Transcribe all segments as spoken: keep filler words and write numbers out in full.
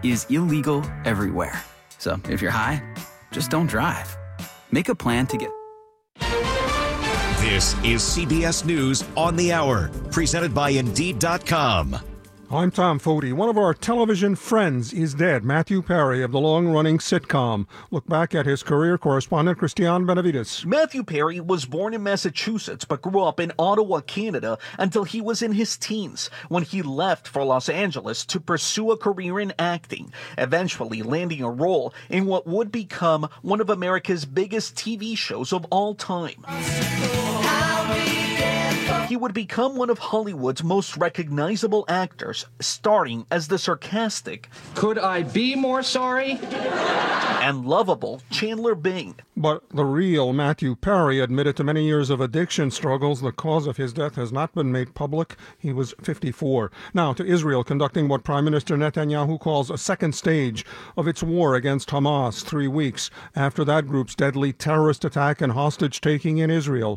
is illegal everywhere. So if you're high, just don't drive. Make a plan to get... This is C B S News on the Hour, presented by Indeed dot com. I'm Tom Foti. One of our television friends is dead, Matthew Perry of the long-running sitcom. Look back at his career, correspondent Christian Benavides. Matthew Perry was born in Massachusetts but grew up in Ottawa, Canada until he was in his teens when he left for Los Angeles to pursue a career in acting, eventually landing a role in what would become one of America's biggest T V shows of all time. He would become one of Hollywood's most recognizable actors, starring as the sarcastic, "Could I be more sorry?" and lovable Chandler Bing. But the real Matthew Perry admitted to many years of addiction struggles. The cause of his death has not been made public. He was fifty-four. Now to Israel, conducting what Prime Minister Netanyahu calls a second stage of its war against Hamas, three weeks after that group's deadly terrorist attack and hostage-taking in Israel.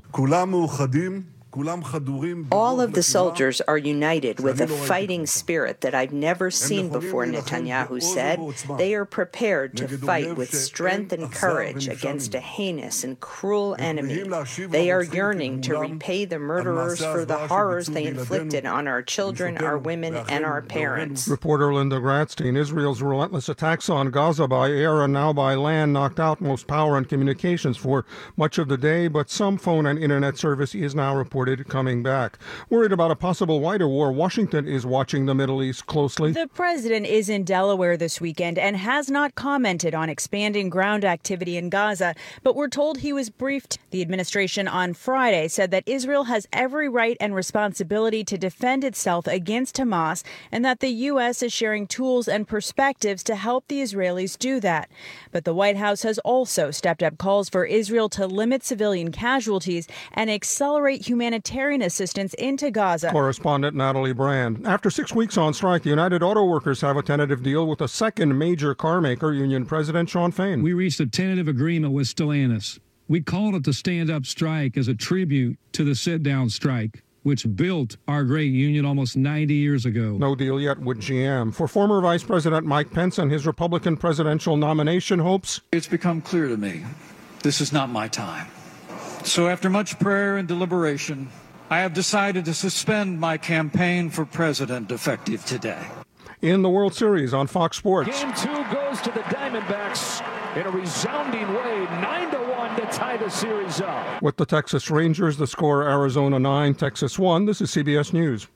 All of the soldiers are united with a fighting spirit that I've never seen before, Netanyahu said. They are prepared to fight with strength and courage against a heinous and cruel enemy. They are yearning to repay the murderers for the horrors they inflicted on our children, our women, and our parents. Reporter Linda Gradstein. Israel's relentless attacks on Gaza by air and now by land knocked out most power and communications for much of the day, but some phone and internet service is now reported coming back. Worried about a possible wider war, Washington is watching the Middle East closely. The president is in Delaware this weekend and has not commented on expanding ground activity in Gaza, but we're told he was briefed. The administration on Friday said that Israel has every right and responsibility to defend itself against Hamas and that the U S is sharing tools and perspectives to help the Israelis do that. But the White House has also stepped up calls for Israel to limit civilian casualties and accelerate humanitarian Humanitarian assistance into Gaza. Correspondent Natalie Brand. After six weeks on strike, the United Auto Workers have a tentative deal with a second major car maker, Union President Shawn Fain. We reached a tentative agreement with Stellantis. We called it the stand-up strike as a tribute to the sit-down strike, which built our great union almost ninety years ago. No deal yet with G M. For former Vice President Mike Pence and his Republican presidential nomination hopes, it's become clear to me this is not my time. So after much prayer and deliberation, I have decided to suspend my campaign for president effective today. In the World Series on Fox Sports. Game two goes to the Diamondbacks in a resounding way, nine to one to tie the series up. With the Texas Rangers, the score Arizona nine, Texas one. This is C B S News.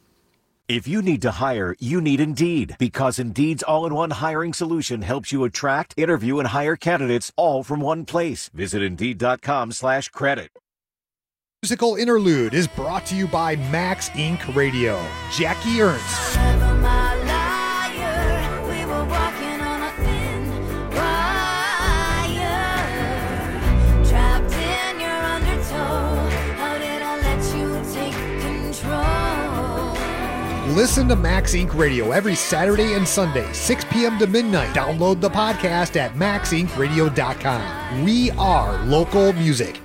If you need to hire, you need Indeed, because Indeed's all-in-one hiring solution helps you attract, interview, and hire candidates all from one place. Visit Indeed.com slash credit. Musical Interlude is brought to you by Max Incorporated. Radio. Jackie Ernst. Listen to Max Incorporated. Radio every Saturday and Sunday, six p.m. to midnight. Download the podcast at max inc radio dot com. We are local music.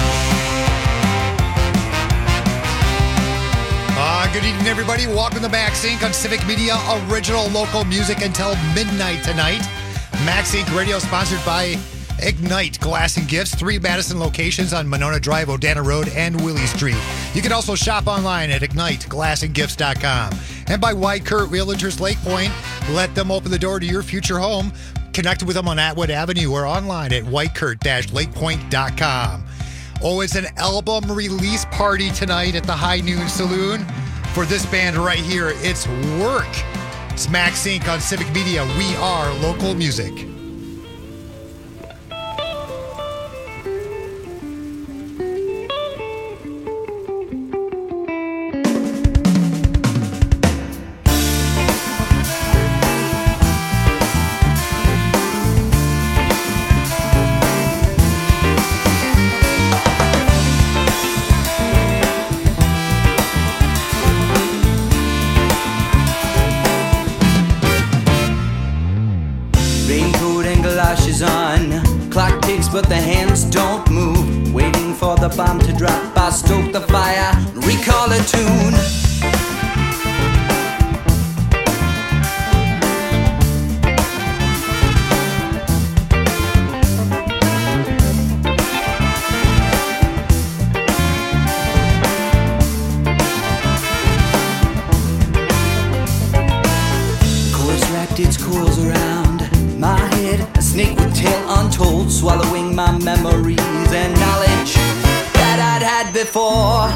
Uh, good evening, everybody. Welcome to Max Incorporated on Civic Media, original local music until midnight tonight. Max Incorporated Radio sponsored by Ignite Glass and Gifts, three Madison locations on Monona Drive, Odana Road, and Willie Street. You can also shop online at ignite glass and gifts dot com. And by White Kurt Realtors Lake Point, let them open the door to your future home. Connect with them on Atwood Avenue or online at white kurt dash lake point dot com. Oh, it's an album release party tonight at the High Noon Saloon. For this band right here, it's Work. It's Max Incorporated on Civic Media. We are local music. On. Clock ticks but the hands don't move. Waiting for the bomb to drop. I stoke the fire, recall a tune. wrapped its coils around my head, a snake with tail untold, swallowing my memories and knowledge that I'd had before.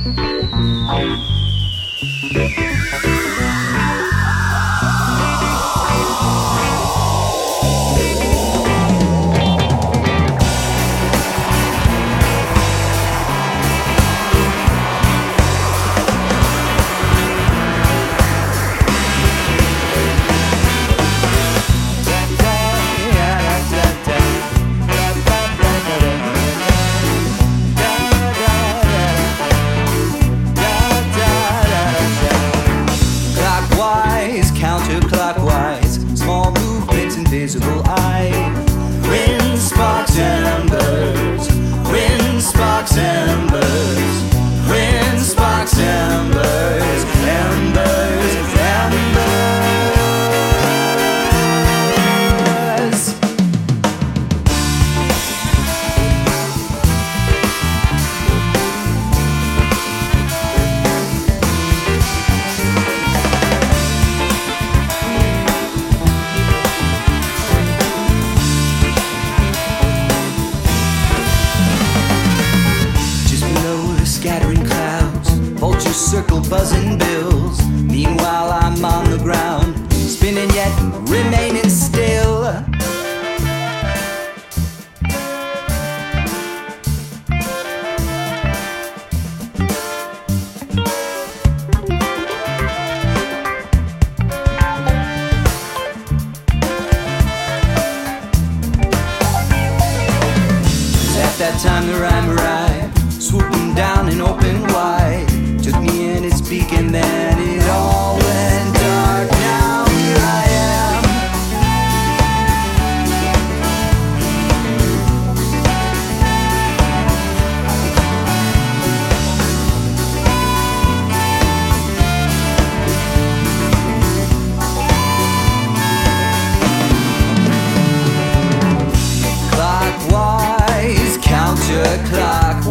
Invisible eye. Wind sparks embers. Wind sparks embers. Wind sparks embers. Embers. Embers. Circle buzzing bills. Meanwhile I'm on the ground, spinning yet remaining still. At that time the rhyme arrived, swooping down and open wide. Took me in its beak and then it all went dark. Now here I am. Clockwise, counterclockwise.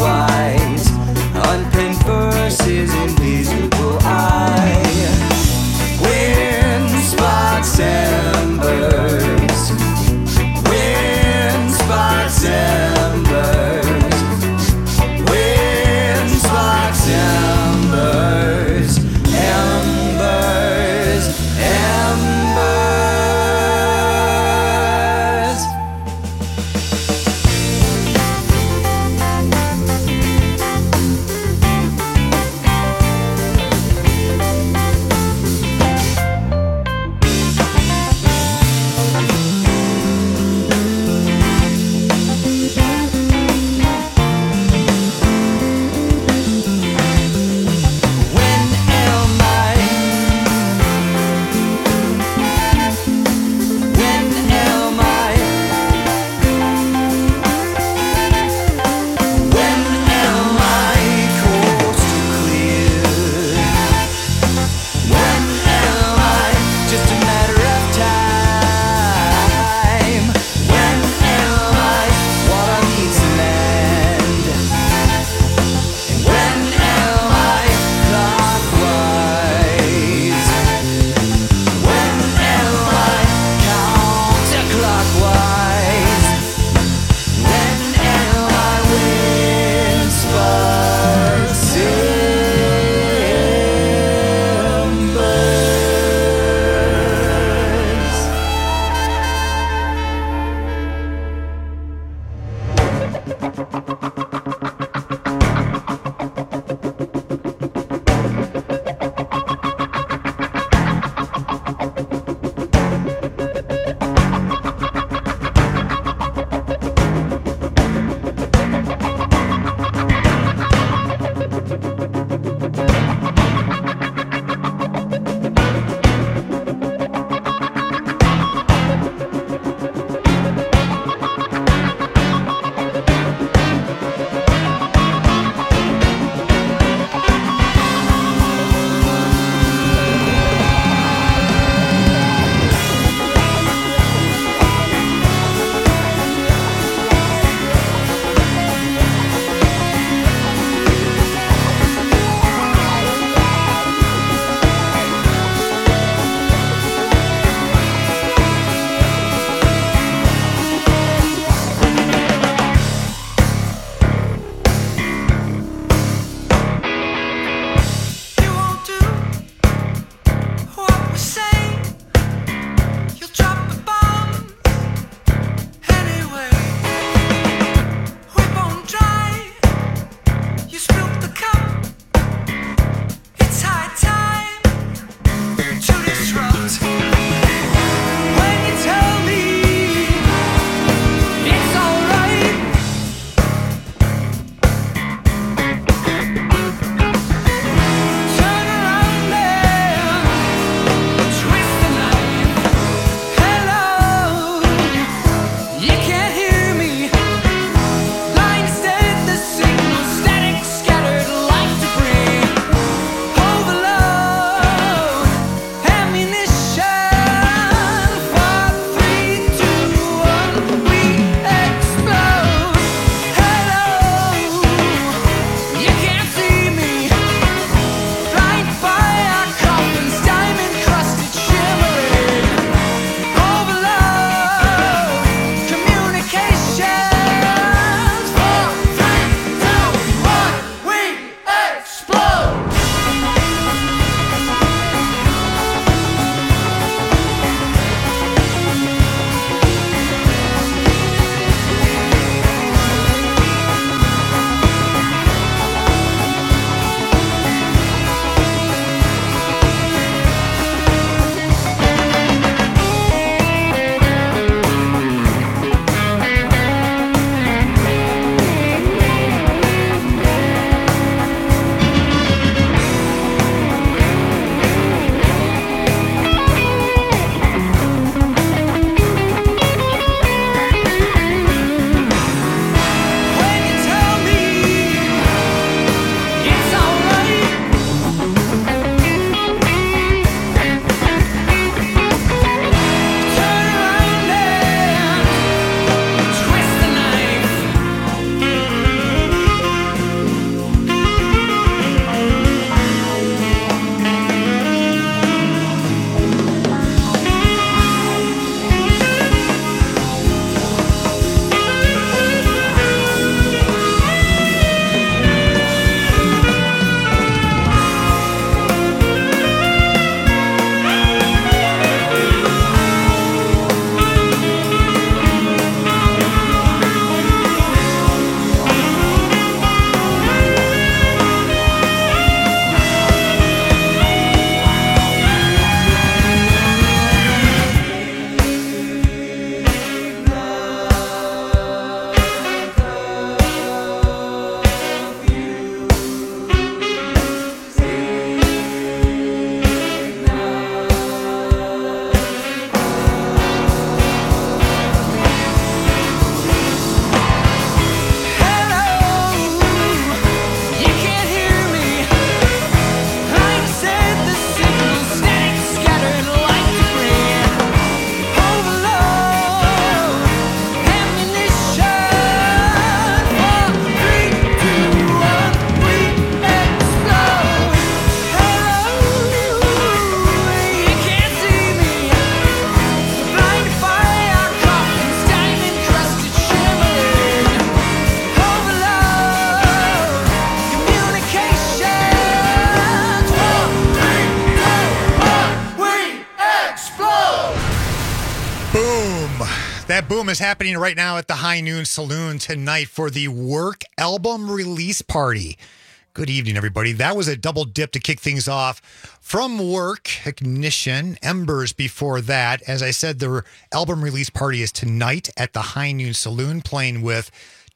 Boom. That boom is happening right now at the High Noon Saloon tonight for the Work album release party. Good evening, everybody. That was a double dip to kick things off. From Work, Ignition, Embers before that. As I said, the album release party is tonight at the High Noon Saloon, playing with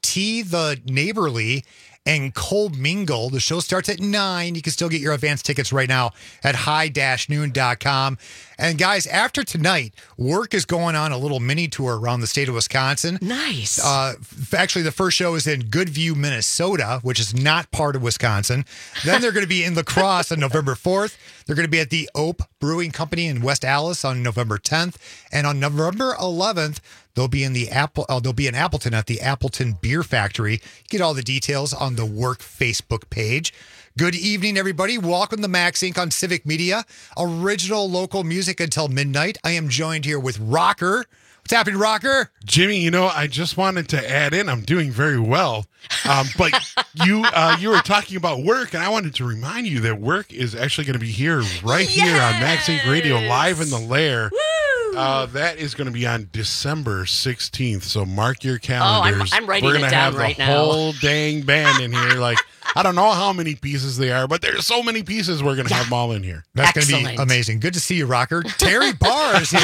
T the Neighborly and Cole Mingle. The show starts at nine. You can still get your advance tickets right now at high dash noon dot com. And guys, after tonight, Work is going on a little mini tour around the state of Wisconsin. Nice. Uh, actually, the first show is in Goodview, Minnesota, which is not part of Wisconsin. Then they're going to be in La Crosse on November fourth. They're going to be at the Ope Brewing Company in West Allis on November tenth. And on November eleventh, they'll be in the Apple. Uh, they'll be in Appleton at the Appleton Beer Factory. Get all the details on the Work Facebook page. Good evening, everybody. Welcome to Max Incorporated on Civic Media. Original local music until midnight. I am joined here with Rocker. What's happening, Rocker? Jimmy, you know, I just wanted to add in, I'm doing very well. Um, but you uh, you were talking about Work, and I wanted to remind you that Work is actually going to be here right yes! here on Max Incorporated Radio, live in the Lair. Woo! Uh, that is going to be on December sixteenth, so mark your calendars. Oh, I'm, I'm writing We're it gonna down have the right now. whole dang band in here, like... I don't know how many pieces they are, but there's so many pieces we're going to yeah. have them all in here. That's going to be amazing. Good to see you, Rocker. Terry Barr is here.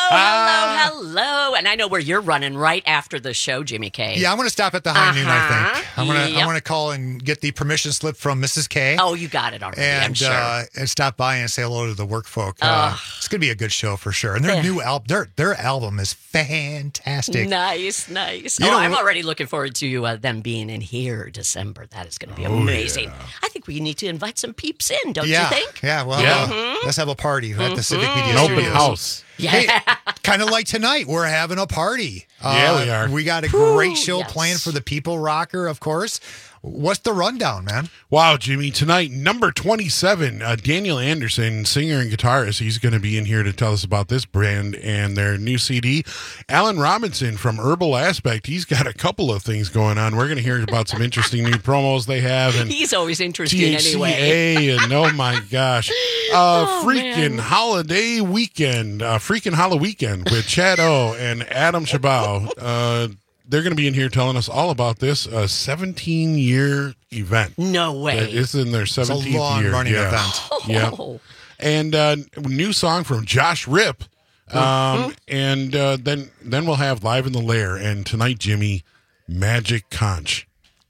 hello, hello, hello. And I know where you're running right after the show, Jimmy K. Yeah, I'm going to stop at the High uh-huh. Noon, I think. I'm going to yep. I'm going to call and get the permission slip from Missus K. Oh, you got it already, and, I'm sure. Uh, and stop by and say hello to the Work folk. Uh, it's going to be a good show for sure. And their new album, their, their album is fantastic. Nice, nice. You oh, know, I'm already looking forward to uh, them being in here December. That is going to be oh, amazing. Yeah. I think we need to invite some peeps in, don't yeah. you think? Yeah, well, yeah. Uh, Mm-hmm. let's have a party at the Mm-hmm. Civic Media An open Studios. house. Yeah. Hey, kind of like tonight, we're having a party. Yeah, uh, we are. We got a great Ooh, show yes. planned for the people, Rocker, of course. What's the rundown, man? Wow, Jimmy. Tonight, number twenty-seven, uh, Daniel Anderson, singer and guitarist. He's going to be in here to tell us about this brand and their new C D. Alan Robinson from Herbal Aspect. He's got a couple of things going on. We're going to hear about some interesting new promos they have. And He's always interesting T H C A anyway. and oh my gosh. Uh, Oh, freaking man. holiday weekend. Uh, freaking Halloween weekend with Chad O and Adam Chabot. Uh, they're going to be in here telling us all about this uh, seventeen-year event. No way. That is in their seventeenth It's a long year. running yeah. event. Yeah. Oh. And uh, new song from Josh Ripp. Um, Mm-hmm. And uh, then then we'll have Live in the Lair. And tonight, Jimmy, Magic Conch.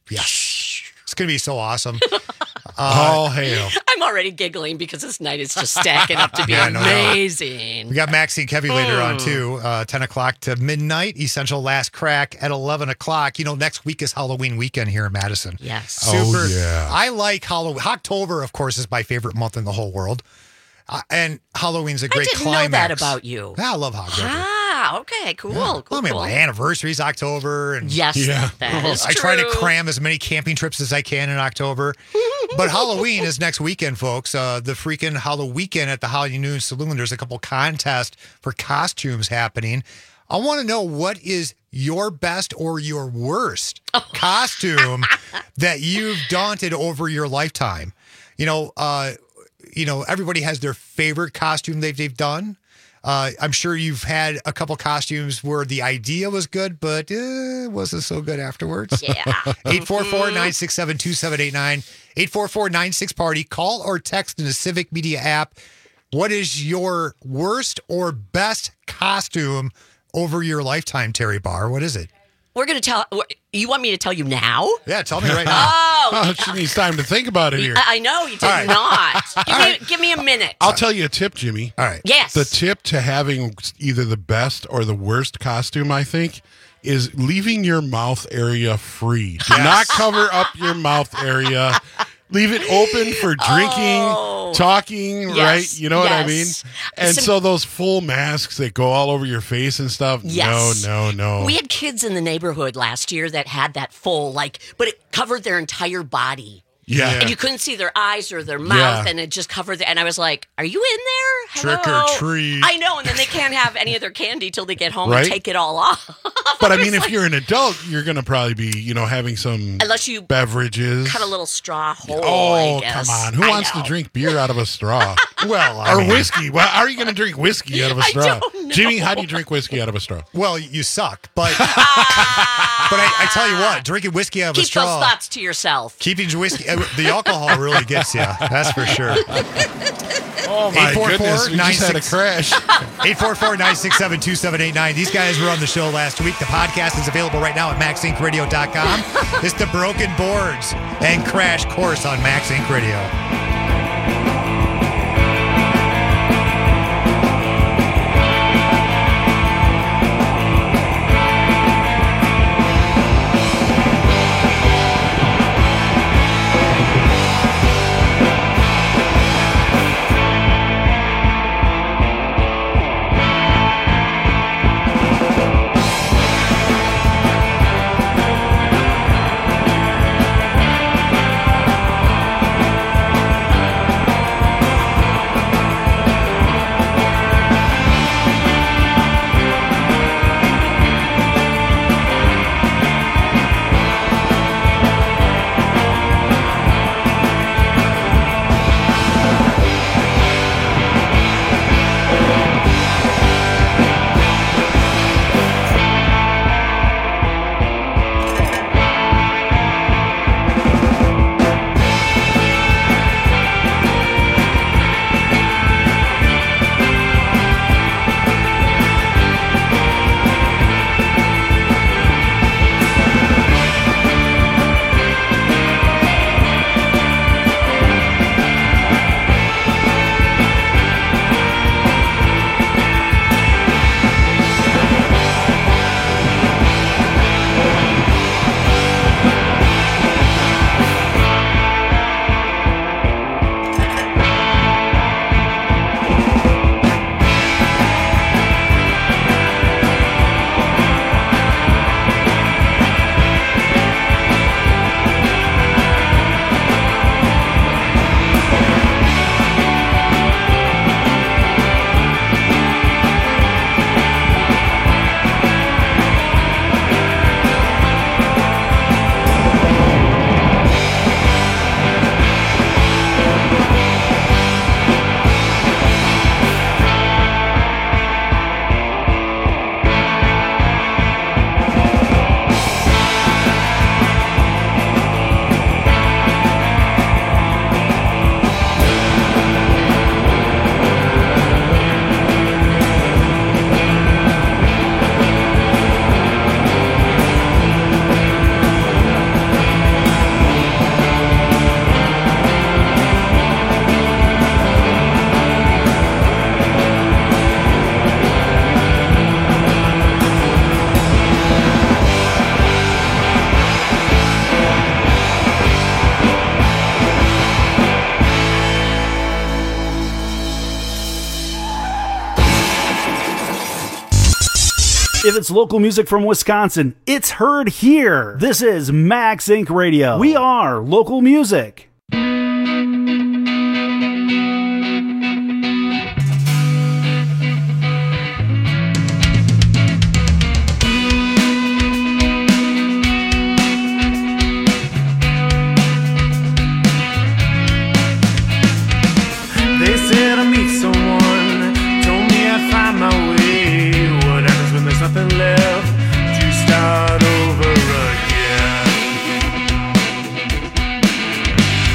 Yes. It's going to be so awesome. All hail. I'm already giggling because this night is just stacking up to be Yeah, no, no. amazing. We got Maxine Kevy later Mm. on, too. Uh, ten o'clock to midnight. Essential Last Crack at eleven o'clock. You know, next week is Halloween weekend here in Madison. Yes. Super. Oh, yeah. I like Halloween. October, of course, is my favorite month in the whole world. Uh, and Halloween's a great I didn't climax. know that about you. Yeah, I love October. Ah, okay, cool, Yeah. cool, I mean, cool. my anniversary's October. And Yes, Yeah. that is I true. try to cram as many camping trips as I can in October. But Halloween is next weekend, folks. Uh, the freaking Halloween weekend at the High Noon Saloon. There's a couple contests for costumes happening. I want to know, what is your best or your worst Oh. costume that you've daunted over your lifetime? You know, uh, you know, everybody has their favorite costume they've, they've done. Uh, I'm sure you've had a couple costumes where the idea was good, but uh, wasn't so good afterwards. Yeah. eight four four, nine six seven, two seven eight nine. eight four four, nine six, party. Call or text in the Civic Media app. What is your worst or best costume over your lifetime, Terry Barr? What is it? We're going to tell. You want me to tell you now? Yeah, tell me right now. Oh, Oh, she needs time to think about it here. I I know you did All right. not. Give me, give me a minute. I'll tell you a tip, Jimmy. All right. Yes. The tip to having either the best or the worst costume, I think, is leaving your mouth area free. Do not cover up your mouth area. Leave it open for drinking, Oh. talking, Yes, right? You know what I mean? yes. And Some- so those full masks that go all over your face and stuff, Yes. no, no, no. We had kids in the neighborhood last year that had that full, like, but it covered their entire body. Yeah. And you couldn't see their eyes or their mouth, Yeah. and it just covered the, and I was like, are you in there? Trick or Hello? treat. I know, and then they can't have any of their candy till they get home Right? and take it all off. But I mean, was if like- you're an adult, you're going to probably be, you know, having some Unless you beverages. cut a little straw hole, Oh, I guess. come on. Who I wants know. to drink beer out of a straw? Well, I or mean- whiskey. Well, how are you going to drink whiskey out of a I straw? don't know. Jimmy, how do you drink whiskey out of a straw? Well, you suck, but but I, I tell you what, drinking whiskey out of a Keep straw, those thoughts to yourself. keeping whiskey, uh, the alcohol really gets you. That's for sure. Oh my goodness, we just had a crash. eight four four, nine six seven, two seven eight nine. These guys were on the show last week. The podcast is available right now at max inc radio dot com. It's the Broken Boards and Crash Course on Max Inc Radio. If it's local music from Wisconsin, it's heard here. This is Max Inc Radio. We are local music. They said I meet someone, told me I'd find my way. What happens when there's nothing left to start over again?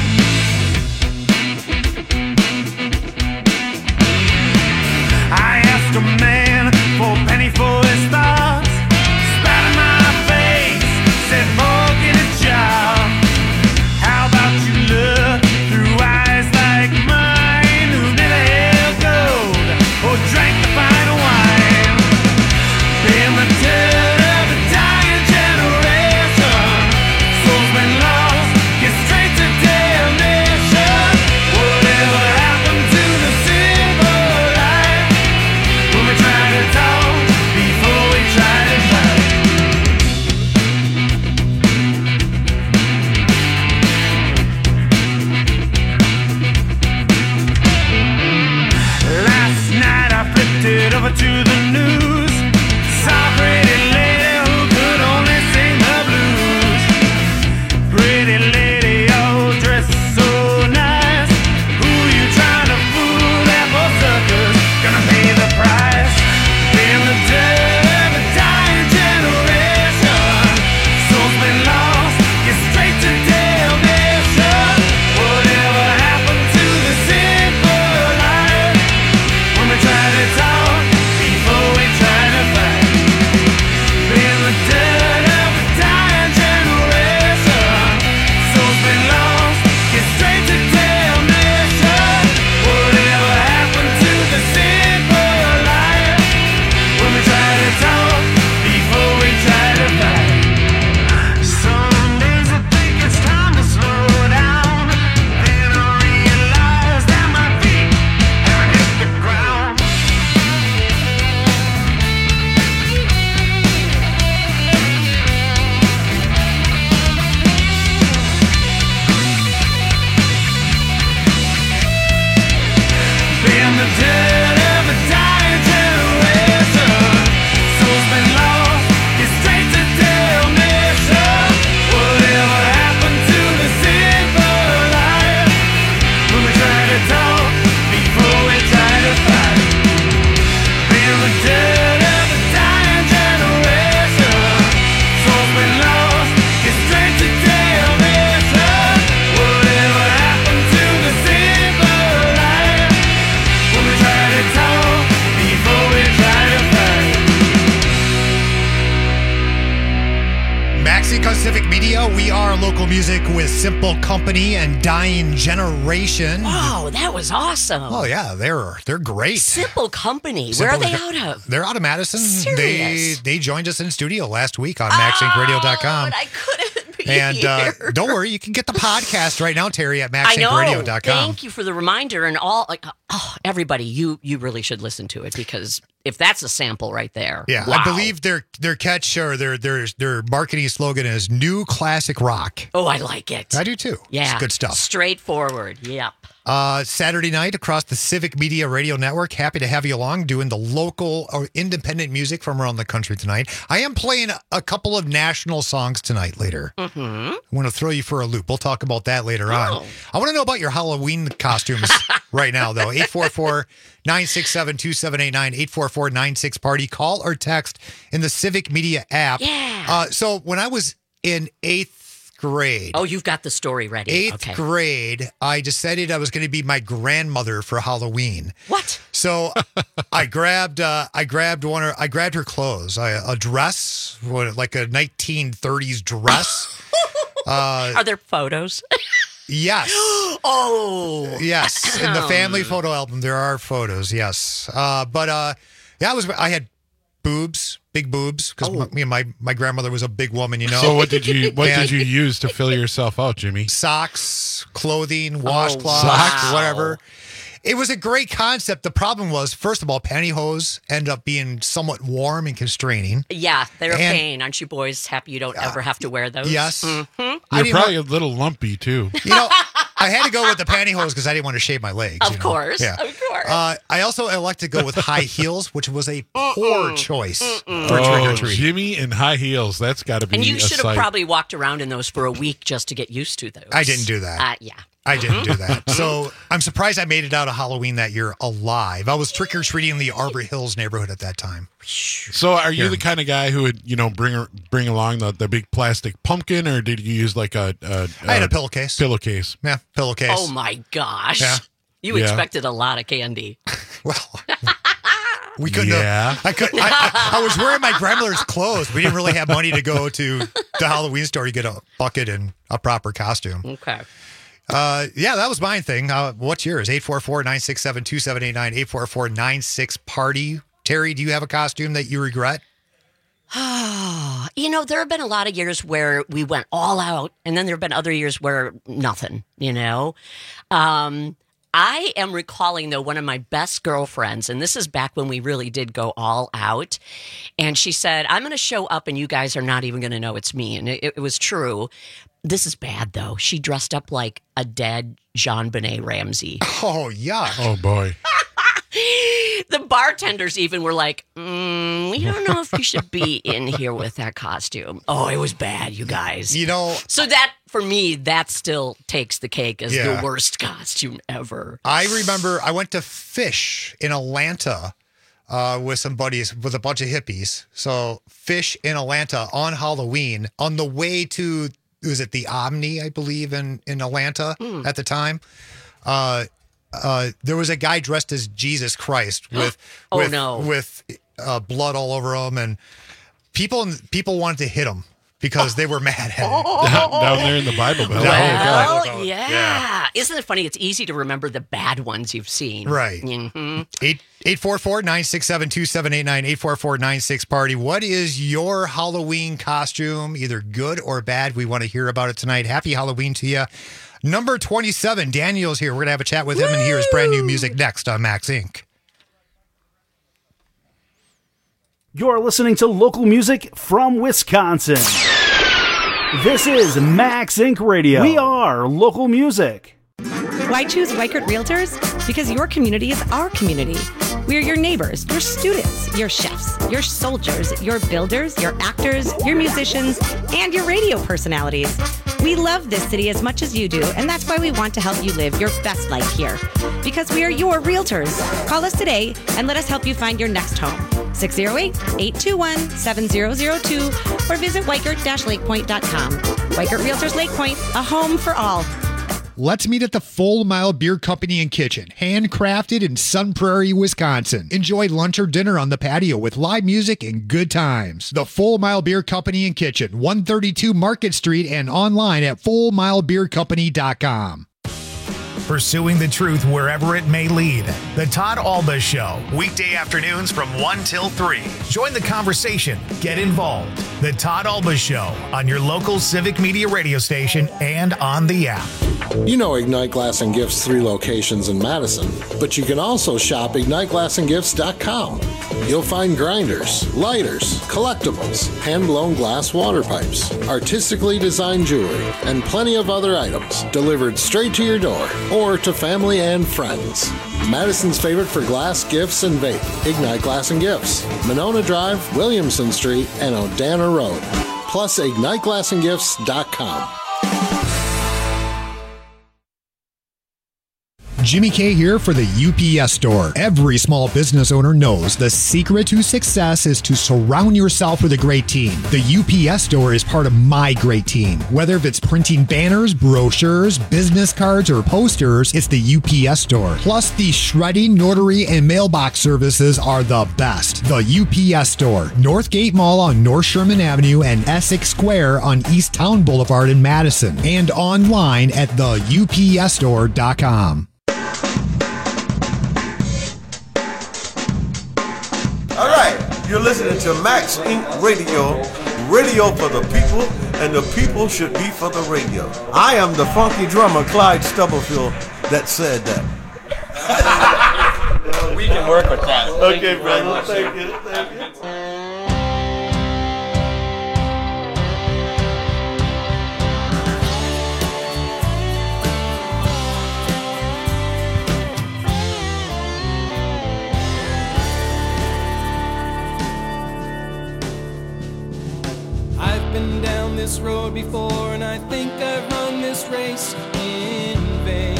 MaxInc on Civic Media. We are local music with Simple Company and Dying Generation. Wow, that was awesome. Oh, yeah, they're they're great. Simple Company. Simple, Where are they out of? They're out of Madison. Serious? They they joined us in studio last week on max inc radio dot com. Oh, I couldn't be And uh, here. don't worry, you can get the podcast right now, Terry, at I max inc radio dot com. know. Thank you for the reminder. And all, like, oh, everybody, you you really should listen to it because if that's a sample right there. Yeah, wow. I believe their their catch or their their their marketing slogan is "New Classic Rock." Oh, I like it. I do too. Yeah, It's good stuff. Straightforward. Yep. Uh, Saturday night across the Civic Media Radio Network. Happy to have you along doing the local or independent music from around the country tonight. I am playing a couple of national songs tonight later. Mm-hmm. I want to throw you for a loop. We'll talk about that later Oh. on. I want to know about your Halloween costumes right now, though. eight four four, nine six seven, two seven eight nine, eight four four, nine six party. Call or text in the Civic Media app. Yeah. Uh, so when I was in eighth grade. Oh, you've got the story ready. Eighth okay. grade, I decided I was going to be my grandmother for Halloween. What? So I grabbed, uh, I grabbed one. Of, I grabbed her clothes, I, a dress, what, like a nineteen thirties dress. uh, Are there photos? Yes. Oh. Yes. In the family photo album, there are photos. Yes. Uh, but uh, yeah, I was. I had boobs, big boobs, because Oh. my, my my grandmother was a big woman. You know. So what did you what And did you use to fill yourself out, Jimmy? Socks, clothing, washcloths, Socks? whatever. It was a great concept. The problem was, first of all, pantyhose ended up being somewhat warm and constraining. Yeah, they're a And- pain. Aren't you boys happy you don't ever have to wear those? Yes. Mhm. I You're didn't probably a little lumpy too. You know, I had to go with the pantyhose because I didn't want to shave my legs. Of you know? course, Yeah. of course. Uh, I also elected to go with high heels, which was a poor choice for trick Oh, or treat. Jimmy in high heels. That's got to be. And you a should have sight. probably walked around in those for a week just to get used to those. I didn't do that. Uh, yeah. I didn't do that. So I'm surprised I made it out of Halloween that year alive. I was trick or treating in the Arbor Hills neighborhood at that time. So, are you Here. the kind of guy who would, you know, bring bring along the, the big plastic pumpkin, or did you use like a, a, I had a pillowcase. Pillowcase. Yeah, pillowcase. Oh my gosh. Yeah. You Yeah. expected a lot of candy. We couldn't. Yeah. Have, I could. I, I, I was wearing my grandmother's clothes. We didn't really have money to go to the Halloween store to get a bucket and a proper costume. Okay. Uh, yeah, that was my thing. Uh, what's yours? eight four four, nine six seven, two seven eight nine, eight four four, nine six party. Terry, do you have a costume that you regret? You know, there have been a lot of years where we went all out, and then there have been other years where nothing, you know? Um, I am recalling, though, one of my best girlfriends, and this is back when we really did go all out, and she said, I'm going to show up, and you guys are not even going to know it's me. And it, it was true. This is bad, though. She dressed up like a dead Jean-Benet Ramsey. Oh, yeah. Oh boy. The bartenders even were like, mm, we don't know if you should be in here with that costume. Oh, it was bad, you guys. You know, So that, for me, that still takes the cake as Yeah. the worst costume ever. I remember I went to Fish in Atlanta uh, with some buddies, with a bunch of hippies. So Fish in Atlanta on Halloween on the way to, was it the Omni, I believe, in, in Atlanta Hmm. at the time? Uh, uh, there was a guy dressed as Jesus Christ with, Oh, with, no. with uh, blood all over him. And people, people wanted to hit him because they were mad at him. down, down there in the Bible Belt. Well, Oh, God. yeah. Isn't it funny? It's easy to remember the bad ones you've seen. Right. hmm Eight eight four four nine six seven two seven eight nine eight four four nine six party. What is your Halloween costume? Either good or bad. We want to hear about it tonight. Happy Halloween to you. Number twenty-seven, Daniel's here. We're gonna have a chat with him, and here's brand new music next on Max Inc. You're listening to local music from Wisconsin. This is Max Inc Radio. We are local music. Why choose Weichert Realtors? Because your community is our community. We're your neighbors, your students, your chefs, your soldiers, your builders, your actors, your musicians, and your radio personalities. We love this city as much as you do, and that's why we want to help you live your best life here. Because we are your realtors. Call us today and let us help you find your next home. six oh eight, eight two one, seven zero zero two or visit weichert dash lakepoint dot com. Weichert Realtors Lake Point, a home for all. Let's meet at the Full Mile Beer Company and Kitchen, handcrafted in Sun Prairie, Wisconsin. Enjoy lunch or dinner on the patio with live music and good times. The Full Mile Beer Company and Kitchen, one thirty-two Market Street, and online at full mile beer company dot com. Pursuing the truth wherever it may lead. The Todd Alba Show, weekday afternoons from one till three. Join the conversation. Get involved. The Todd Alba Show on your local Civic Media radio station and on the app. You know Ignite Glass and Gifts' three locations in Madison, but you can also shop ignite glass and gifts dot com. You'll find grinders, lighters, collectibles, hand-blown glass water pipes, artistically designed jewelry, and plenty of other items delivered straight to your door or to family and friends. Madison's favorite for glass, gifts, and vape, Ignite Glass and Gifts, Monona Drive, Williamson Street, and Odana Road. Plus ignite glass and gifts dot com. Jimmy K here for the U P S Store. Every small business owner knows the secret to success is to surround yourself with a great team. The U P S Store is part of my great team. Whether if it's printing banners, brochures, business cards, or posters, it's the U P S Store. Plus, the shredding, notary, and mailbox services are the best. The U P S Store, Northgate Mall on North Sherman Avenue and Essex Square on East Town Boulevard in Madison, and online at the U P S store dot com. All right, you're listening to Max Incorporated. Radio, radio for the people, and the people should be for the radio. I am the funky drummer, Clyde Stubblefield, that said that. We can work with that. Okay, brother. Thank you. Thank you. Been down this road before, and I think I've run this race in vain.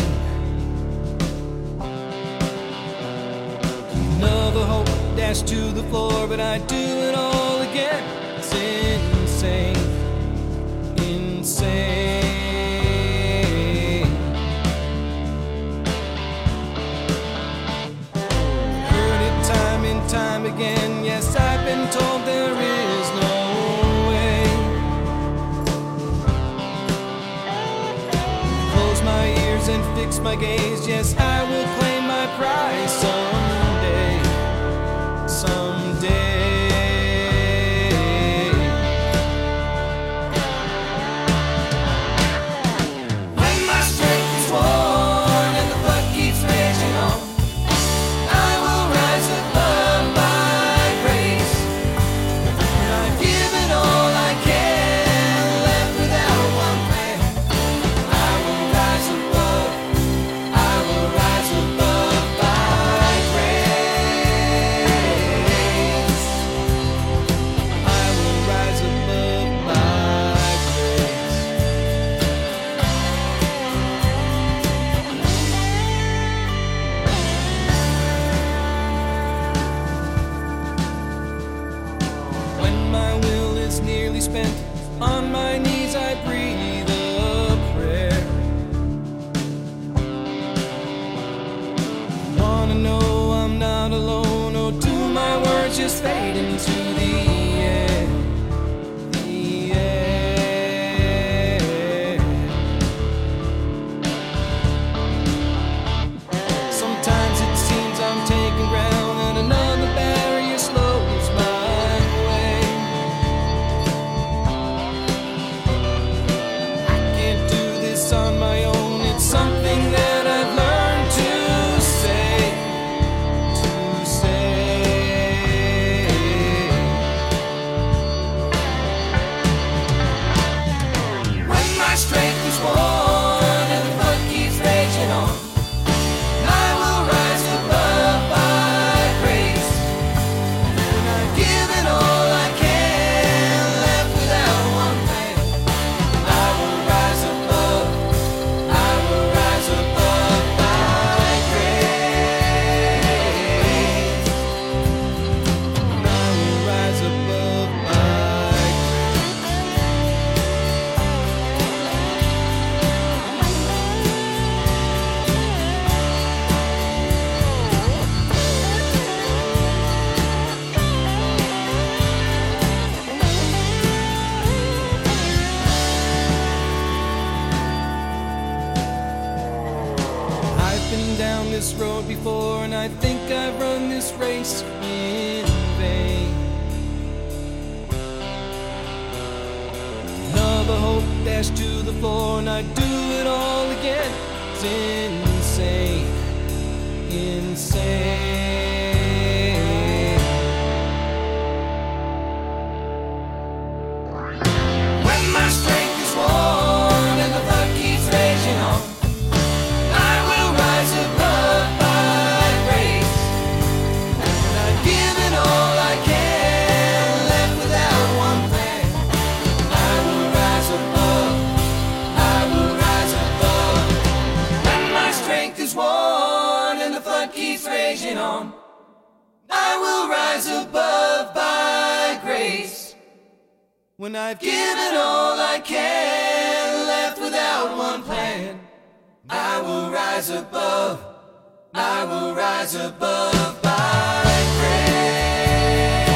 Another hope dashed to the floor, but I do it all again. It's insane, insane. Heard it time and time again. Yes, I've been told there is no my ears and fix my gaze. Yes, I will claim my prize someday, someday. When my strength is worn and the blood keeps raging on, I will rise above my grace. And I've given all I can, left without one plan. I will rise above, I will rise above by grace. I will rise above by grace. When my will is nearly spent, on my knees I breathe a prayer. Wanna know I'm not alone, or do my words just fade into the air, the air. Sometimes it seems I'm taking ground and another barrier slows my way. this road before, and I think I've run this race in vain. Another hope dashed to the floor, and I'd do it all again. It's insane, insane. When my strength is worn and the blood keeps raging on, I will rise above by grace. And I've given all I can, left without one plan. I will rise above, I will rise above. When my strength is worn and the flood keeps raging on, I will rise above by grace. When I've given all I can, left without one plan, I will rise above, I will rise above by grace.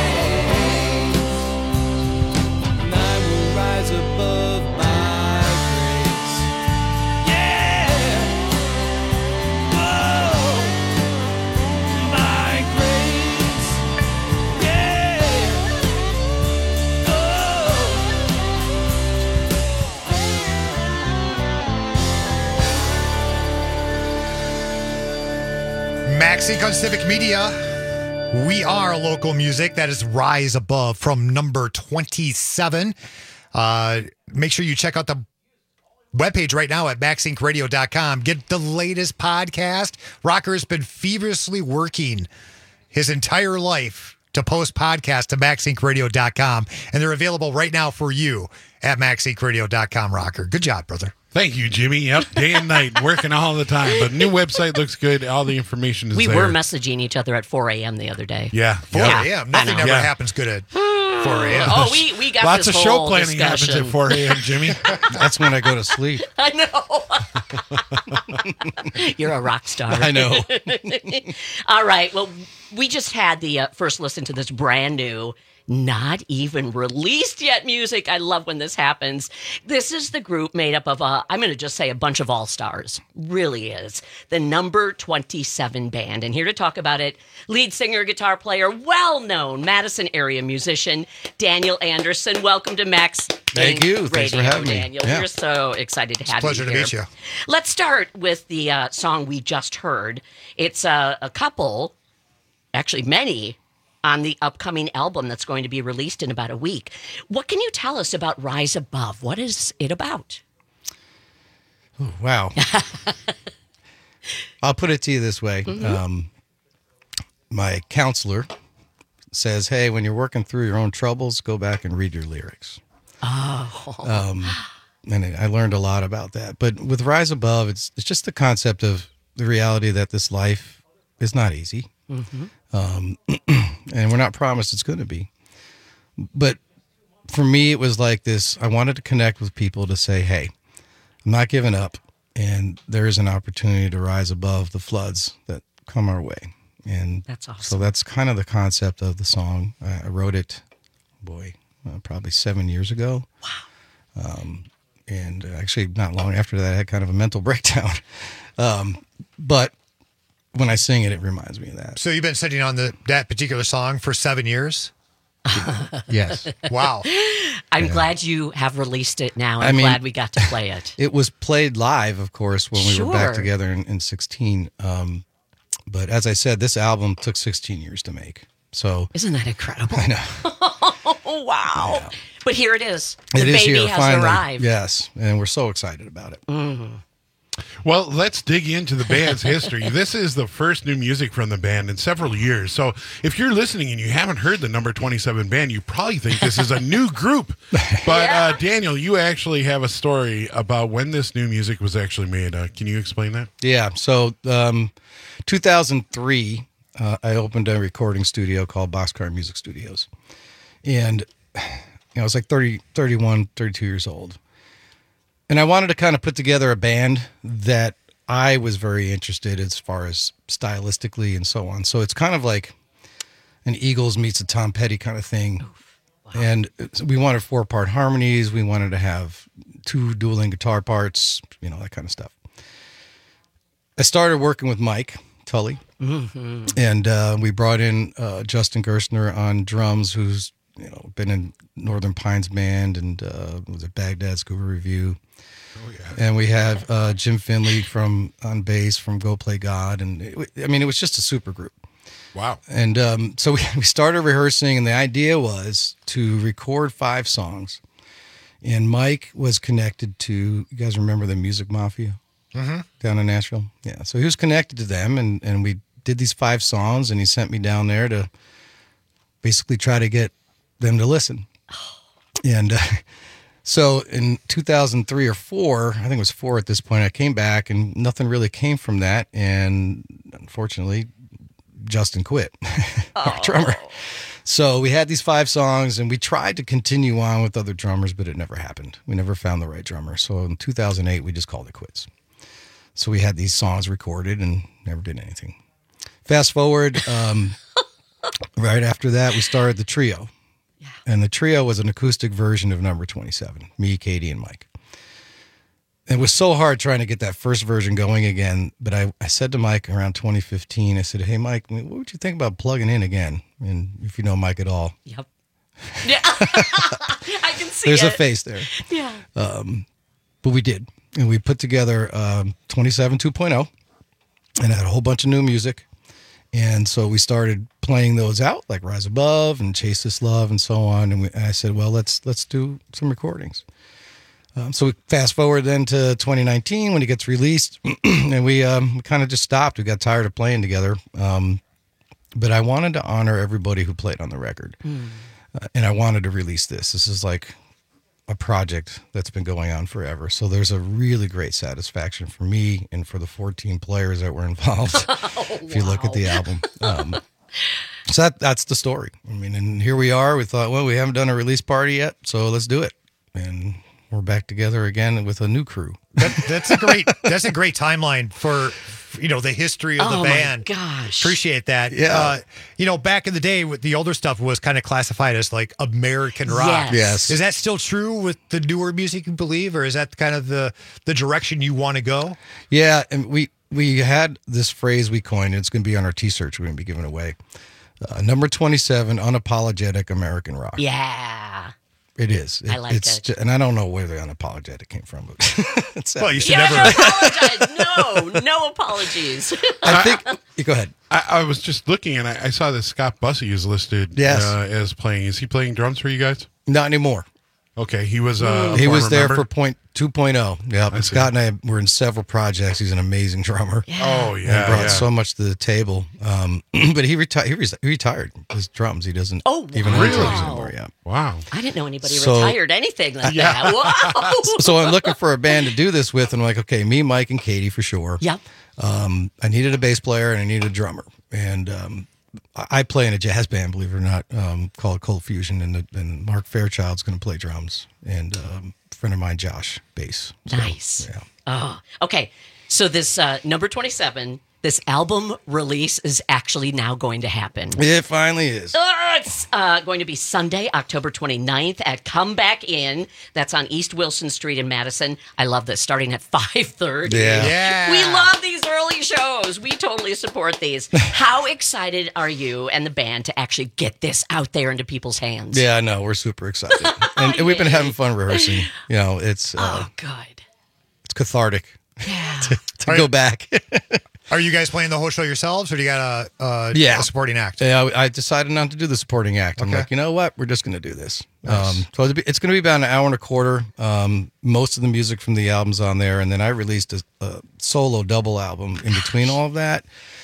And I will rise above by grace. Yeah! Whoa! By grace. Yeah! Maxine on Civic Media. We are local music. That is Rise Above from number twenty-seven. Uh, make sure you check out the webpage right now at max inc radio dot com. Get the latest podcast. Rocker has been feverishly working his entire life to post podcasts to max inc radio dot com, and they're available right now for you at max inc radio dot com, Rocker. Good job, brother. Thank you, Jimmy. Yep, day and night, working all the time. But new website looks good. All the information is we there. were messaging each other at four a.m. the other day. Yeah. four a.m. Nothing ever Yeah. happens good at four a.m. Oh, we, we got Lots this of show whole planning happens discussion. at four a.m., Jimmy. That's when I go to sleep. I know. You're a rock star. I know. All right. Well, we just had the uh, first listen to this brand new, not even released yet music. I love when this happens. This is the group made up of, a, I'm going to just say a bunch of all-stars. Really is. The number twenty-seven band. And here to talk about it, lead singer, guitar player, well-known Madison area musician, Daniel Anderson. Welcome to Max. Thank you. Thanks for Radio, having me. Daniel. Yeah. We're so excited to It's a have pleasure you to here. meet you. Let's start with the uh, song we just heard. It's uh, a couple, actually many, on the upcoming album that's going to be released in about a week. What can you tell us about Rise Above? What is it about? Oh, wow. I'll put it to you this way. Mhm. Um, my counselor says, hey, when you're working through your own troubles, go back and read your lyrics. Oh. Um, and I learned a lot about that. But with Rise Above, it's it's just the concept of the reality that this life is not easy. Mm-hmm. Um, and we're not promised it's going to be. But for me, it was like this. I wanted to connect with people to say, hey, I'm not giving up. And there is an opportunity to rise above the floods that come our way. And that's awesome. So that's kind of the concept of the song. I, I wrote it, boy, uh, probably seven years ago. Wow. Um, and actually not long after that, I had kind of a mental breakdown. Um, but when I sing it, it reminds me of that. So you've been sitting on the that particular song for seven years? Yes. Wow. I'm Yeah. glad you have released it now. I I'm mean- glad we got to play it. It was played live, of course, when we were back Sure. together in, in sixteen. Um, but as I said, this album took sixteen years to make. So Isn't that incredible? I know. Oh, wow. But here it is. The It is baby here, has finally. arrived. Yes, and we're so excited about it. Mm-hmm. Well, let's dig into the band's history. This is the first new music from the band in several years. So if you're listening and you haven't heard the number twenty-seven band, you probably think this is a new group. But uh, Daniel, you actually have a story about when this new music was actually made. Uh, can you explain that? Yeah. So, um, two thousand three, uh, I opened a recording studio called Boxcar Music Studios. And, you know, I was like thirty, thirty-one, thirty-two years old. And I wanted to kind of put together a band that I was very interested as far as stylistically and so on. So it's kind of like an Eagles meets a Tom Petty kind of thing. Wow. And we wanted four part harmonies. We wanted to have two dueling guitar parts, you know, that kind of stuff. I started working with Mike Tully. Mm-hmm. And uh, we brought in uh, Justin Gerstner on drums, who's you know been in Northern Pines Band and uh, was at Baghdad Scuba Review. Oh yeah. And we have uh, Jim Finley from on bass from Go Play God, and it, I mean it was just a super group. Wow. And um, so we, we started rehearsing, and the idea was to record five songs. And Mike was connected to, you guys remember the Music Mafia Mm-hmm. down in Nashville? Yeah. So he was connected to them, and, and we did these five songs, and he sent me down there to basically try to get them to listen. And uh, so in two thousand three or four, I think it was four at this point, I came back, and nothing really came from that. And unfortunately, Justin quit, our drummer. So we had these five songs, and we tried to continue on with other drummers, but it never happened. We never found the right drummer. So in two thousand eight, we just called it quits. So we had these songs recorded and never did anything. Fast forward, um, right after that, we started the trio. Yeah. And the trio was an acoustic version of number twenty-seven, me, Katie, and Mike. It was so hard trying to get that first version going again, but I, I said to Mike around twenty fifteen, I said, hey, Mike, what would you think about plugging in again? And if you know Mike at all. Yep. Yeah. I can see There's it. a face there. Yeah. Um, but we did. And we put together um, twenty-seven two point oh and had a whole bunch of new music. And so we started playing those out, like Rise Above and Chase This Love and so on. And, we, and I said, well, let's let's do some recordings. Um, so we fast forward then to twenty nineteen when it gets released, and we, um, we kind of just stopped. We got tired of playing together. Um, but I wanted to honor everybody who played on the record. Mm. Uh, and I wanted to release this. This is like a project that's been going on forever. So there's a really great satisfaction for me and for the fourteen players that were involved. Oh, if you look at the album. Um, so that, that's the story. I mean, and here we are. We thought, well, we haven't done a release party yet, so let's do it. And we're back together again with a new crew. That, that's a great. That's a great timeline for, you know, the history of Oh, the my band. gosh. Appreciate that. Yeah. Uh, you know, back in the day, with the older stuff was kind of classified as like American rock. Yes. Yes. Is that still true with the newer music, you believe, or is that kind of the the direction you want to go? Yeah, and we we had this phrase we coined. It's going to be on our T-shirts. We're going to be giving away. Uh, number twenty-seven, unapologetic American rock. Yeah. It is. I like it's it. ju- and I don't know where the unapologetic came from, but it's Well, you should Yeah, never. no apologize. No, no apologies. I think. You go ahead. I, I was just looking, and I, I saw that Scott Bussey is listed Yes. uh, as playing. Is he playing drums for you guys? Not anymore. Okay, he was. Uh, a He was former there member? for point two point oh. Yeah, I and see. Scott and I were in several projects. He's an amazing drummer. Oh And yeah, brought yeah. so much to the table. Um, but he retired. He, re- he retired his drums. He doesn't Oh, even wow. own drums anymore. Yeah. Wow. I didn't know anybody So- retired anything like Yeah. that. Wow. So I'm looking for a band to do this with, and I'm like, okay, me, Mike, and Katie for sure. Yep. Um, I needed a bass player and I needed a drummer, and um, I I play in a jazz band, believe it or not, um, called Cold Fusion, and, the, and Mark Fairchild's going to play drums, and um, a friend of mine, Josh, bass. So, Nice. Yeah. Oh, okay. So this uh, number twenty-seven, this album release is actually now going to happen. It finally is. Uh, it's uh, going to be Sunday, October twenty-ninth at Come Back In. That's on East Wilson Street in Madison. I love this, starting at five thirty. Yeah. Yeah. We love these early shows. We totally support these. How excited are you and the band to actually get this out there into people's hands? Yeah, I know. We're super excited. and, and we've been having fun rehearsing. You know, it's uh, Oh, good. it's cathartic Yeah. to, to go back. Are you guys playing the whole show yourselves, or do you got a, a, Yeah. a supporting act? Yeah, I I decided not to do the supporting act. I'm Okay. like, you know what? We're just going to do this. Nice. Um, so it'll be- it's going to be about an hour and a quarter. Um, most of the music from the album's on there, and then I released a, a solo double album in between all of that,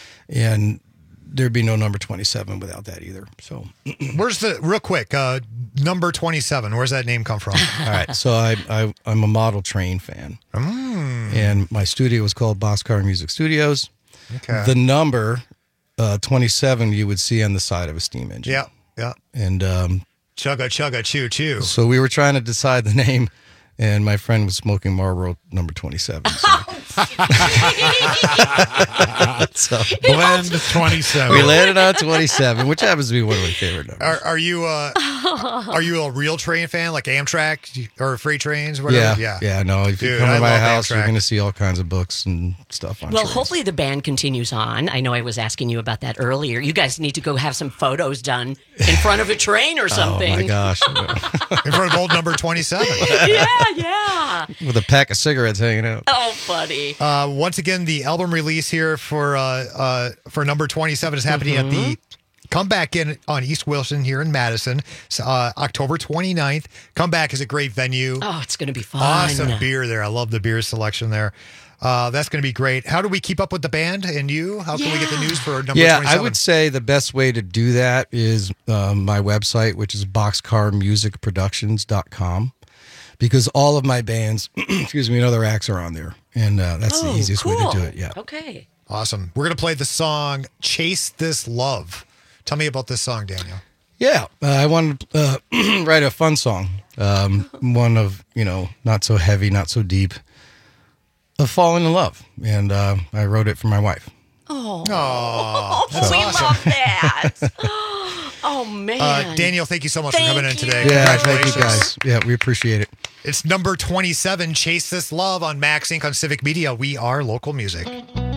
and there'd be no number twenty-seven without that either. So, Where's the real quick uh, number twenty-seven? Where's that name come from? all right. So I, I I'm a model train fan, Mm, and my studio was called Boxcar Music Studios. okay. The number uh, twenty-seven you would see on the side of a steam engine. yeah, yeah. And um, Chugga chugga choo choo. so we were trying to decide the name, and my friend was smoking Marlboro number twenty-seven. So so Blend twenty-seven. We landed on twenty-seven, which happens to be one of my favorite numbers. Are, are you uh, are you a real train fan, like Amtrak or freight trains, whatever? Yeah, yeah, no. If you Dude, come I to my love house, Amtrak. you're going to see all kinds of books and stuff on Well, trains. hopefully the band continues on. I know I was asking you about that earlier. You guys need to go have some photos done in front of a train or something. Oh my gosh! In front of old number twenty-seven. yeah, yeah. With a pack of cigarettes hanging out. Oh, funny. Uh, once again, the album release here for uh, uh, for number twenty-seven is happening at the Comeback Inn on East Wilson here in Madison, uh, October twenty-ninth. Comeback is a great venue. Oh, it's going to be fun. Awesome beer there. I love the beer selection there. Uh, that's going to be great. How do we keep up with the band and you? How can we get the news for number yeah, twenty-seven? I would say the best way to do that is um, my website, which is boxcar music productions dot com, because all of my bands, excuse me, and other acts are on there, and uh, that's Oh, the easiest way cool. to do it. Yeah. Okay. Awesome. We're going to play the song Chase This Love. Tell me about this song, Daniel. Yeah, uh, I wanted to uh, write a fun song, um, one of, you know, not so heavy, not so deep, of falling in love, and uh, I wrote it for my wife. Oh, Aw, we that's awesome. love that. oh, man. Uh, Daniel, thank you so much Thank for coming in today. Yeah, thank Congratulations. you guys. Yeah, we appreciate it. It's number twenty-seven, Chase This Love on Max Incorporated on Civic Media. We are local music.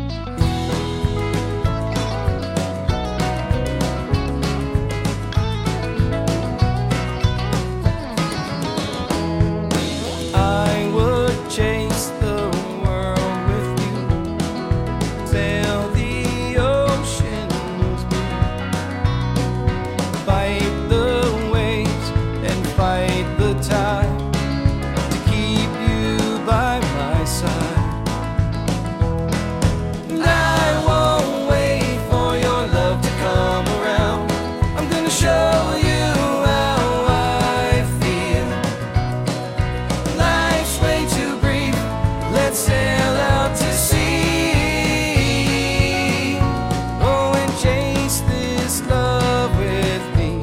I would chase the world with you, sail the oceans blue, fight the waves and fight the tide to keep you by my side. And I won't wait for your love to come around. I'm gonna show you how I feel. Life's way too brief. Let's sail out to sea. Oh, and chase this love with me.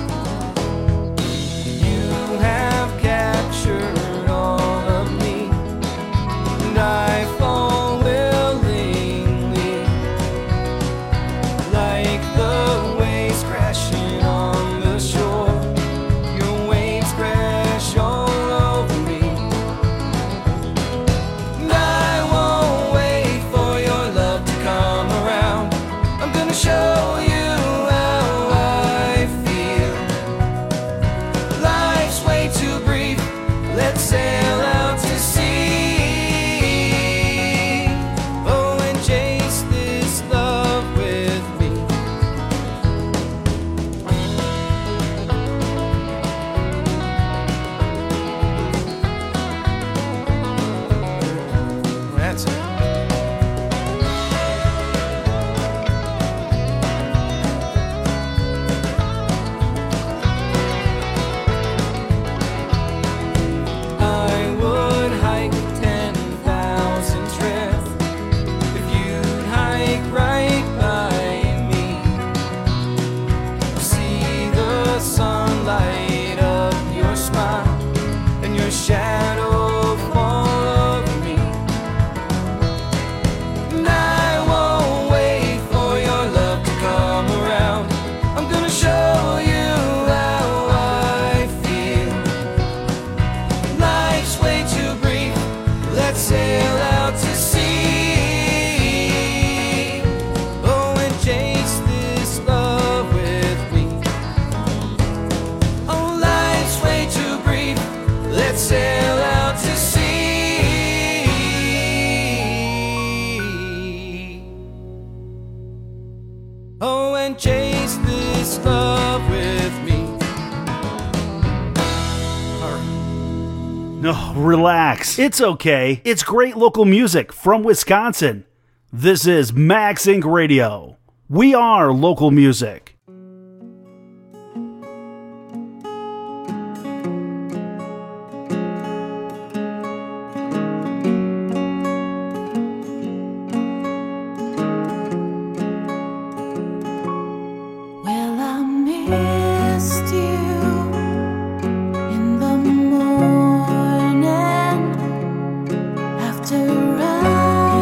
You have captured all of me, and I fall willingly, like the waves crashing on the shore. Your waves crash all over me. And I won't wait for your love to come around. I'm gonna show you how I feel. Life's way too brief. Let's sail out to sea. Oh, and chase this love with me. That's it. I would hike ten thousand trails if you'd hike right by me. See the sunlight of your smile and your shadow fall over me. And I won't wait for your love to come around. I'm gonna show you how I feel. Life's way too brief. Let's sail out to sea. Oh, and chase this love with me. Oh, life's way too brief. Let's sail out to sea. Oh, and chase this love with me. No, relax. It's okay. It's great local music from Wisconsin. This is Max Incorporated. Radio. We are local music. Well, I missed you in the morning after I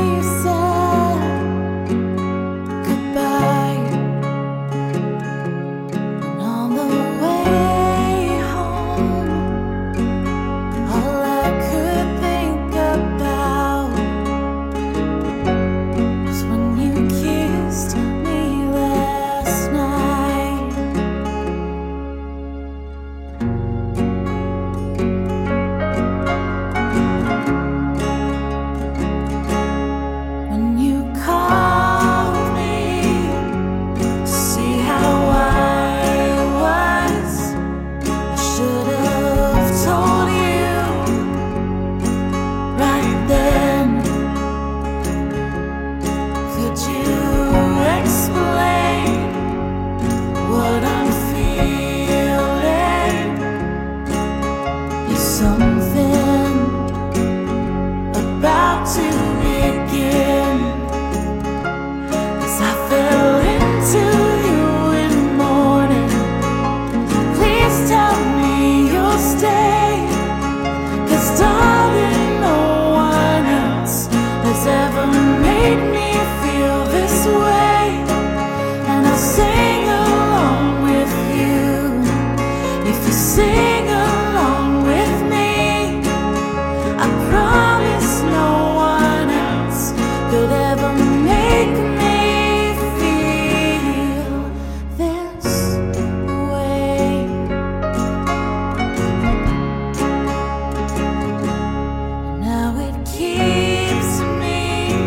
There's something about to begin. 'Cause I fell into you in the morning. Please tell me you'll stay. 'Cause darling, no one else has ever made me feel this way. And I'll sing along with you if you sing along with me. I promise no one else could ever make me feel this way. Now it keeps me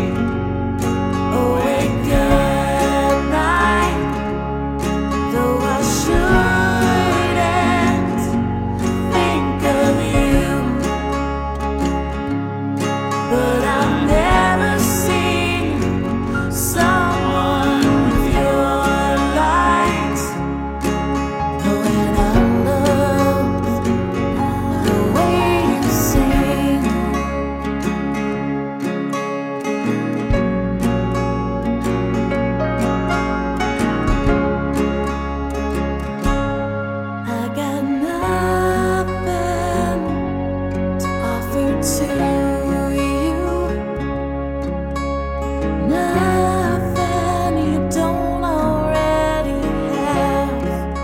awake at night, though I shouldn't think of you. But I've never seen someone with your light. When I love the way you sing. I got nothing to offer to you. Nothing you don't already have.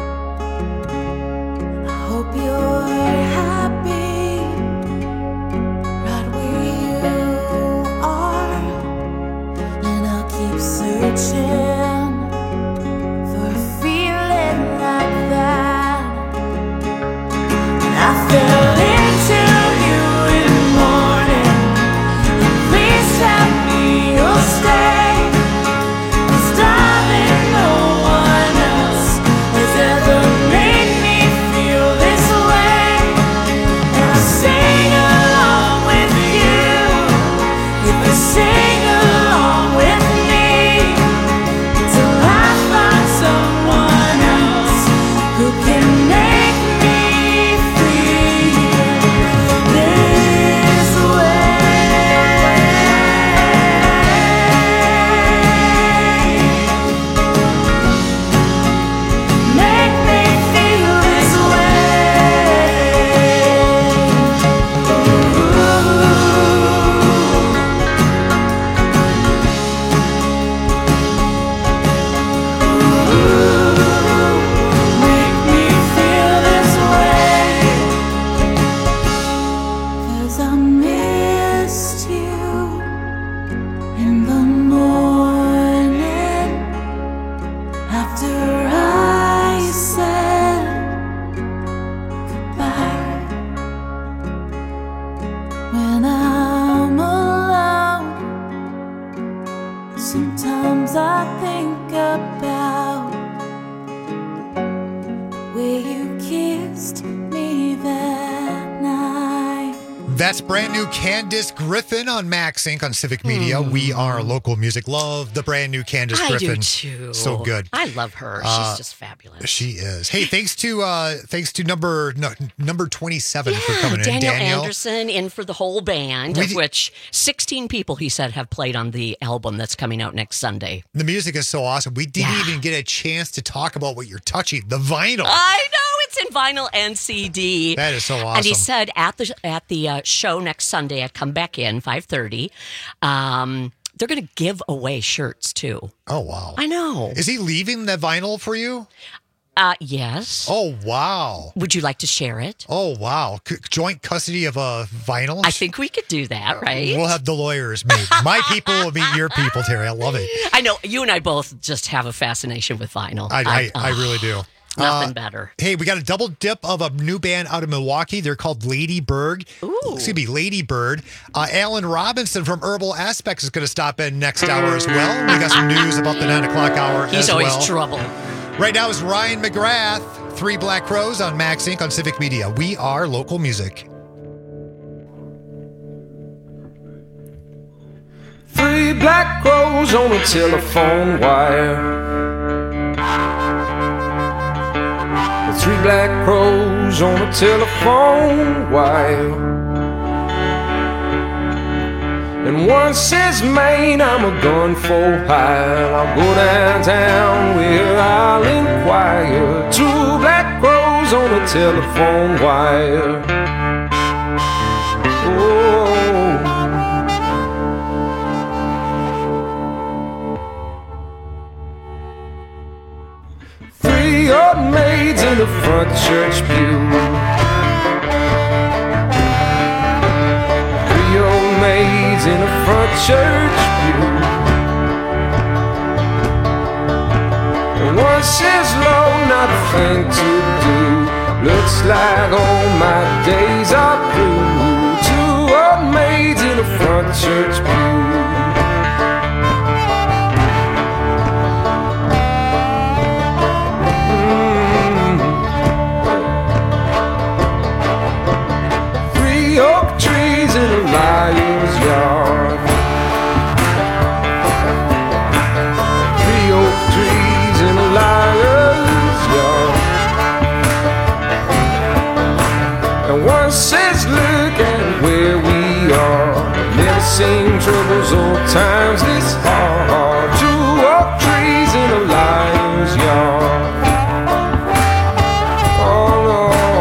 I hope you're happy right where you are. And I'll keep searching for a feeling like that. And I fell into you in the morning. Please tell me you'll stay. 'Cause darling, no one else has ever made me feel this way. And I'll sing along with you if you sing along with me. Till I find someone else who can make me feel this way. Make me feel this Make me feel this way. 'Cause I missed you in the morning after I said goodbye. When I'm alone, sometimes I think about where you kissed me that night. That's brand new Candace Griffin on Max Inc on Civic Media. We are local music. Love the brand new Candace I Griffin. do too. So good. I love her. She's Uh, just fabulous. She is. Hey, thanks to uh thanks to number no, number twenty-seven for coming in. Daniel, Daniel. Anderson in for the whole band, We of did- which sixteen people, he said, have played on the album that's coming out next Sunday. The music is so awesome. We didn't even get a chance to talk about what you're touching, the vinyl. I know, it's in vinyl and C D. That is so awesome. And he said at the at the uh, show next Sunday at Come Back In, five thirty, um, they're going to give away shirts too. Oh, wow. I know. Is he leaving the vinyl for you? Uh, yes. Oh, wow. Would you like to share it? Oh, wow. C- joint custody of a vinyl? I think we could do that, right? We'll have the lawyers meet. My people will meet your people, Terry. I love it. I know you and I both just have a fascination with vinyl. I, I, I really do. Nothing Uh, better. Hey, we got a double dip of a new band out of Milwaukee. They're called Lady Bird. Ooh. Excuse me, Lady Bird. Uh, Alan Robinson from Herbal Aspects is going to stop in next hour as well. We got some news about the nine o'clock hour He's as always well. trouble. Right now is Ryan McGrath, Three Black Crows on Max Incorporated on Civic Media. We are local music. Three black crows on a telephone wire. Three black crows on a telephone wire. And one says, "Man, I'm a gun for hire. I'll go downtown where I'll inquire." Two black crows on a telephone wire. Oh. Three old maids in the front church pew. Three old maids in the front church pew. And one says, "Lord, not a thing to do. Looks like all my days are through." Two old maids in the front church pew. Oak trees in a liar's yard. Three oak trees in a liar's yard. And one says, "Look at where we are. Never seen troubles or times this hard." Two oak trees in a liar's yard. Oh no.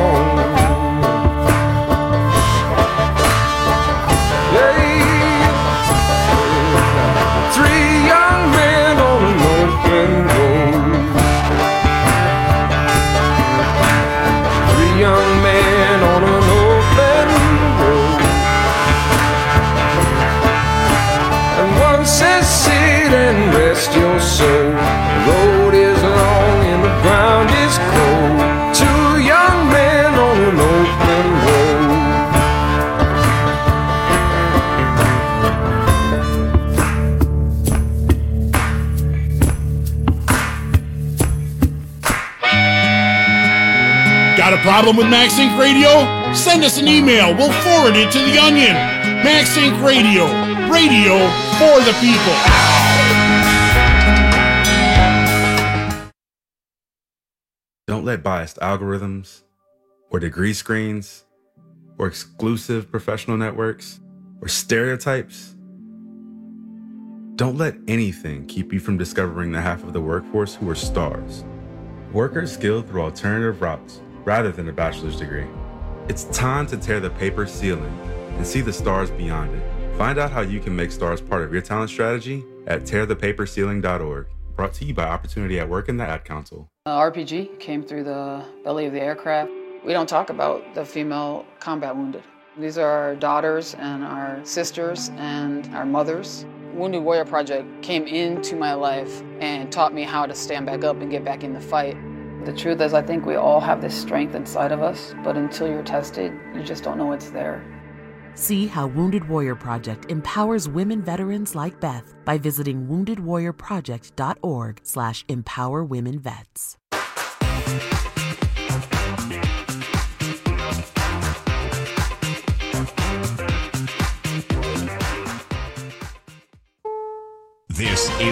And rest your soul. The road is long and the ground is cold. Two young men on an open road. Got a problem with MaxInc Radio? Send us an email. We'll forward it to the Onion. MaxInc Radio. Radio for the people. Don't let biased algorithms or degree screens or exclusive professional networks or stereotypes, don't let anything keep you from discovering the half of the workforce who are stars. Workers skilled through alternative routes rather than a bachelor's degree. It's time to tear the paper ceiling and see the stars beyond it. Find out how you can make stars part of your talent strategy at tear the paper ceiling dot org. Brought to you by Opportunity at Work and the Ad Council. Uh, R P G came through the belly of the aircraft. We don't talk about the female combat wounded. These are our daughters and our sisters and our mothers. Wounded Warrior Project came into my life and taught me how to stand back up and get back in the fight. The truth is, I think we all have this strength inside of us, but until you're tested, you just don't know it's there. See how Wounded Warrior Project empowers women veterans like Beth by visiting wounded warrior project dot org slash empower women vets. This is